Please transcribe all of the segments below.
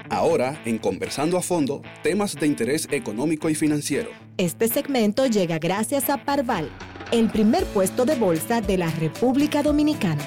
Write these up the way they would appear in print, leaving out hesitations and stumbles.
Ahora, en Conversando a Fondo, temas de interés económico y financiero. Este segmento llega gracias a Parval, el primer puesto de bolsa de la República Dominicana.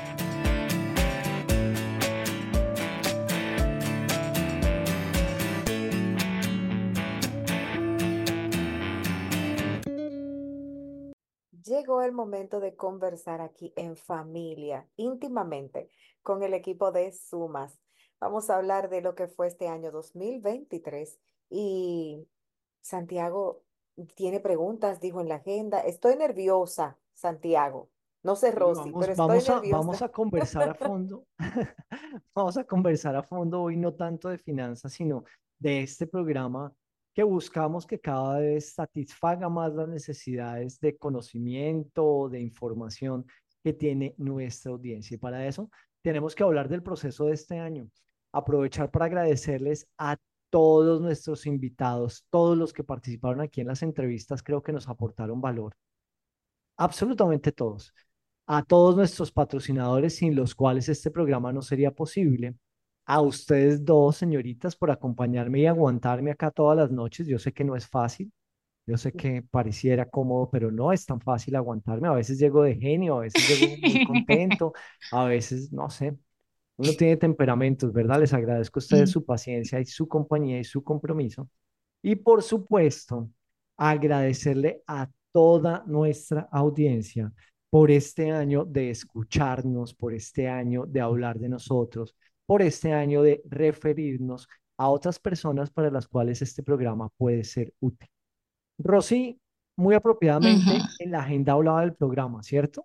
Llegó el momento de conversar aquí en familia, íntimamente, con el equipo de Sumas. Vamos a hablar de lo que fue este año 2023 y Santiago tiene preguntas, dijo en la agenda. Estoy nerviosa, Santiago. No sé, Sí, Rosy, pero estoy vamos nerviosa. a conversar a fondo. Vamos a conversar a fondo hoy no tanto de finanzas, sino de este programa que buscamos que cada vez satisfaga más las necesidades de conocimiento, de información que tiene nuestra audiencia. Y para eso tenemos que hablar del proceso de este año. Aprovechar para agradecerles a todos nuestros invitados, todos los que participaron aquí en las entrevistas, creo que nos aportaron valor. Absolutamente todos. A todos nuestros patrocinadores sin los cuales este programa no sería posible. A ustedes dos, señoritas, por acompañarme y aguantarme acá todas las noches. Yo sé que no es fácil, yo sé que pareciera cómodo, pero no es tan fácil aguantarme. A veces llego de genio, a veces llego muy contento, a veces, no sé, uno tiene temperamentos, ¿verdad? Les agradezco a ustedes su paciencia y su compañía y su compromiso. Y por supuesto, agradecerle a toda nuestra audiencia por este año de escucharnos, por este año de hablar de nosotros, por este año de referirnos a otras personas para las cuales este programa puede ser útil. Rosy, muy Ujú. apropiadamente en la agenda hablaba del programa, ¿cierto?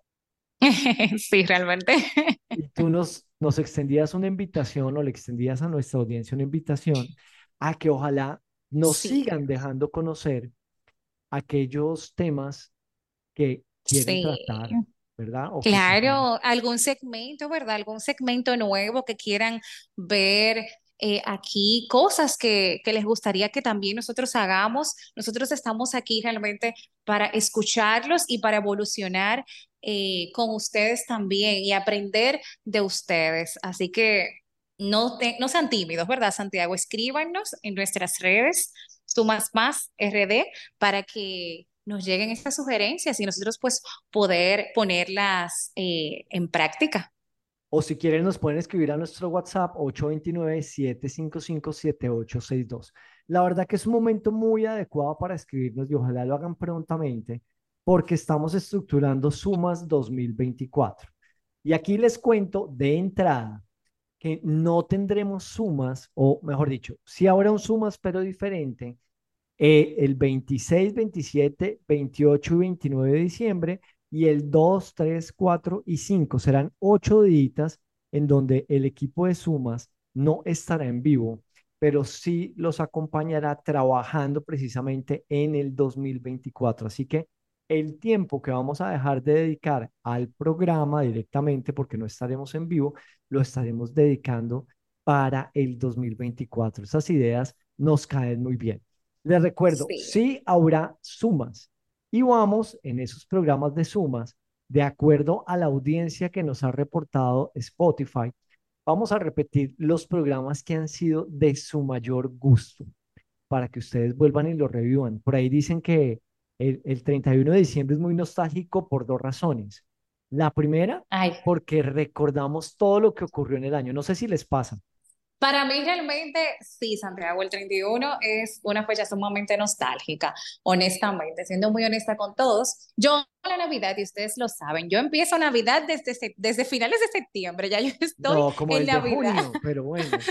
Sí, realmente. Y tú nos extendías una invitación o le extendías a nuestra audiencia una invitación a que ojalá nos Sí, sigan dejando conocer aquellos temas que quieren sí. tratar, ¿verdad? O que quizás, Claro, algún segmento, ¿verdad? Algún segmento nuevo que quieran ver aquí, cosas que les gustaría que también nosotros hagamos. Nosotros estamos aquí realmente para escucharlos y para evolucionar con ustedes también y aprender de ustedes. Así que no sean tímidos, ¿verdad, Santiago? Escríbanos en nuestras redes, Sumas Más RD, para que nos lleguen estas sugerencias y nosotros pues poder ponerlas en práctica. o si quieren nos pueden escribir a nuestro WhatsApp 829-755-7862. La verdad que es un momento muy adecuado para escribirnos y ojalá lo hagan prontamente porque estamos estructurando Sumas 2024. Y aquí les cuento de entrada que no tendremos sumas, o mejor dicho, sí habrá un sumas, pero diferente, el 26, 27, 28 y 29 de diciembre, y el 2, 3, 4 y 5. Serán 8 días en donde el equipo de sumas no estará en vivo, pero sí los acompañará trabajando precisamente en el 2024. Así que el tiempo que vamos a dejar de dedicar al programa directamente, porque no estaremos en vivo, lo estaremos dedicando para el 2024. Esas ideas nos caen muy bien. Les recuerdo, Sí. sí habrá sumas y vamos en esos programas de sumas, de acuerdo a la audiencia que nos ha reportado Spotify, vamos a repetir los programas que han sido de su mayor gusto para que ustedes vuelvan y lo revivan. Por ahí dicen que el 31 de diciembre es muy nostálgico por dos razones. La primera, Ay, porque recordamos todo lo que ocurrió en el año. No sé si les pasa. para mí realmente sí, Santiago, el 31 es una fecha sumamente nostálgica, honestamente, siendo muy honesta con todos. Yo la Navidad, y ustedes lo saben, yo empiezo Navidad desde finales de septiembre, ya yo estoy No, como en desde Navidad. junio, pero bueno.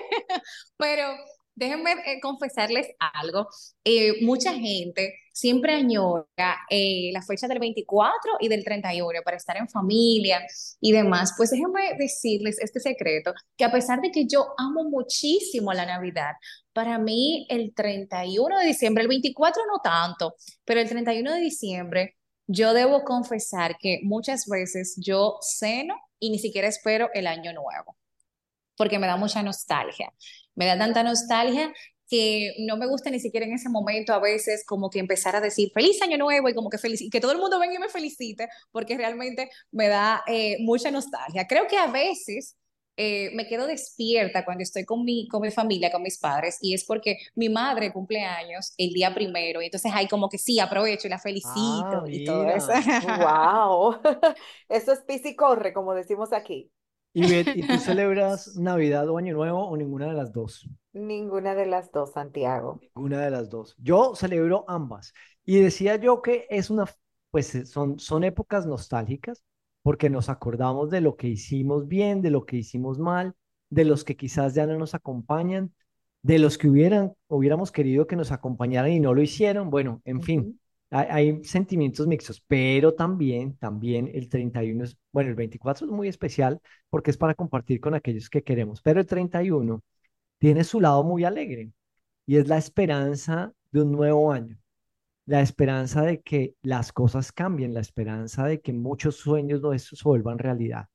Pero déjenme confesarles algo. Mucha gente siempre añora la fecha del 24 y del 31 para estar en familia y demás. Pues déjenme decirles este secreto, que a pesar de que yo amo muchísimo la Navidad, para mí el 31 de diciembre, el 24 no tanto, pero el 31 de diciembre, yo debo confesar que muchas veces yo ceno y ni siquiera espero el año nuevo porque me da mucha nostalgia. Me da tanta nostalgia que no me gusta ni siquiera en ese momento a veces como que empezar a decir feliz año nuevo y como que y que todo el mundo venga y me felicite porque realmente me da mucha nostalgia. Creo que a veces me quedo despierta cuando estoy con mi familia, con mis padres, y es porque mi madre cumple años el día primero, y entonces ahí como que sí, aprovecho y la Ah, felicito y todo eso. mira. Wow. Eso es pis y corre, como decimos aquí. Y Bet, ¿y tú celebras Navidad o Año Nuevo o ninguna de las dos? Ninguna de las dos, Santiago. Ninguna de las dos. Yo celebro ambas. Y decía yo que es una, pues son épocas nostálgicas porque nos acordamos de lo que hicimos bien, de lo que hicimos mal, de los que quizás ya no nos acompañan, de los que hubiéramos querido que nos acompañaran y no lo hicieron. Bueno, en fin, Ujú. hay sentimientos mixtos, pero también el 31 es, bueno, el 24 es muy especial porque es para compartir con aquellos que queremos, pero el 31 tiene su lado muy alegre y es la esperanza de un nuevo año, la esperanza de que las cosas cambien, la esperanza de que muchos sueños nuestros se vuelvan realidad.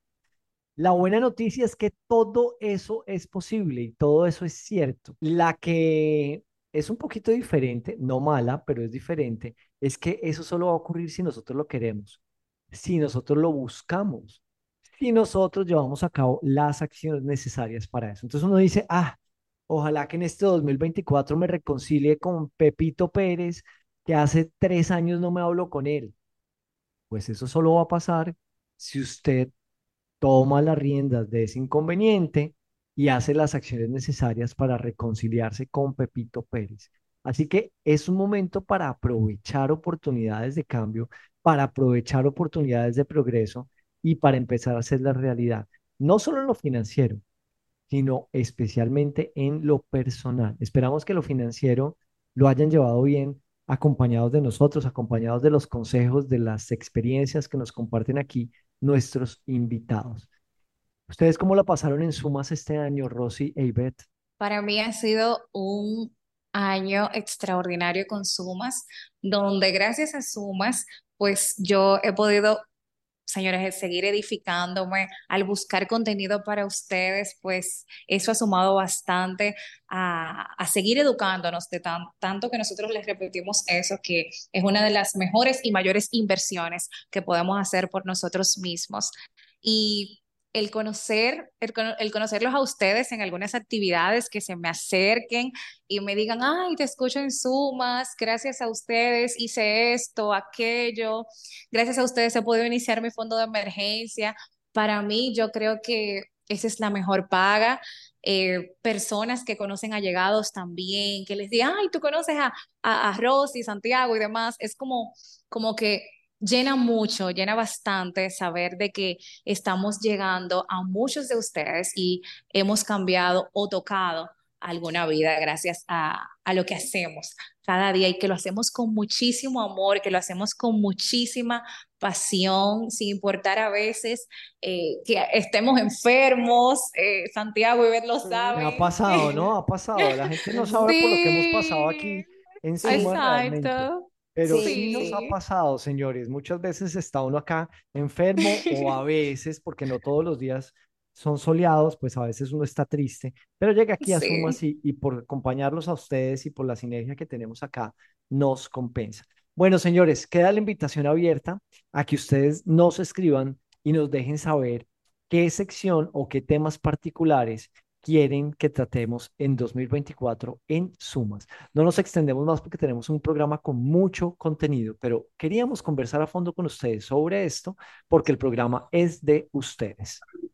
La buena noticia es que todo eso es posible y todo eso es cierto. La que es un poquito diferente, no mala, pero es diferente, es que eso solo va a ocurrir si nosotros lo queremos, si nosotros lo buscamos, si nosotros llevamos a cabo las acciones necesarias para eso. Entonces uno dice, ojalá que en este 2024 me reconcilie con Pepito Pérez, que hace 3 años no me hablo con él. Pues eso solo va a pasar si usted toma las riendas de ese inconveniente y hace las acciones necesarias para reconciliarse con Pepito Pérez. Así que es un momento para aprovechar oportunidades de cambio, para aprovechar oportunidades de progreso y para empezar a hacer la realidad, no solo en lo financiero, sino especialmente en lo personal. Esperamos que lo financiero lo hayan llevado bien, acompañados de nosotros, acompañados de los consejos, de las experiencias que nos comparten aquí nuestros invitados. ¿Ustedes cómo la pasaron en sumas este año, Rosy e Ivette? Para mí ha sido un año extraordinario con Sumas, donde gracias a Sumas, pues yo he podido, señores, seguir edificándome al buscar contenido para ustedes, pues eso ha sumado bastante a seguir educándonos de tanto que nosotros les repetimos eso, que es una de las mejores y mayores inversiones que podemos hacer por nosotros mismos. Y el conocerlos a ustedes en algunas actividades que se me acerquen y me digan, ay, te escucho en Sumas, gracias a ustedes hice esto, aquello, gracias a ustedes he podido iniciar mi fondo de emergencia. Para mí, yo creo que esa es la mejor paga. Personas que conocen allegados también, que les digan, ay, tú conoces a Rosy, Santiago y demás, es como que llena mucho, llena bastante saber de que estamos llegando a muchos de ustedes y hemos cambiado o tocado alguna vida gracias a lo que hacemos cada día y que lo hacemos con muchísimo amor, que lo hacemos con muchísima pasión, sin importar a veces que estemos enfermos. Santiago y Beth lo Ha saben. pasado, ¿no? Ha pasado. La gente no sabe por lo que hemos pasado Sí, aquí en suma Sí, realmente. exacto. Pero sí, sí nos ha sí. Sí, pasado, señores. Muchas veces está uno acá enfermo o a veces, porque no todos los días son soleados, pues a veces uno está triste, pero llega aquí a Sumas sí. y por acompañarlos a ustedes y por la sinergia que tenemos acá, nos compensa. Bueno, señores, queda la invitación abierta a que ustedes nos escriban y nos dejen saber qué sección o qué temas particulares quieren que tratemos en 2024 en Sumas. No nos extendemos más porque tenemos un programa con mucho contenido, pero queríamos conversar a fondo con ustedes sobre esto porque el programa es de ustedes.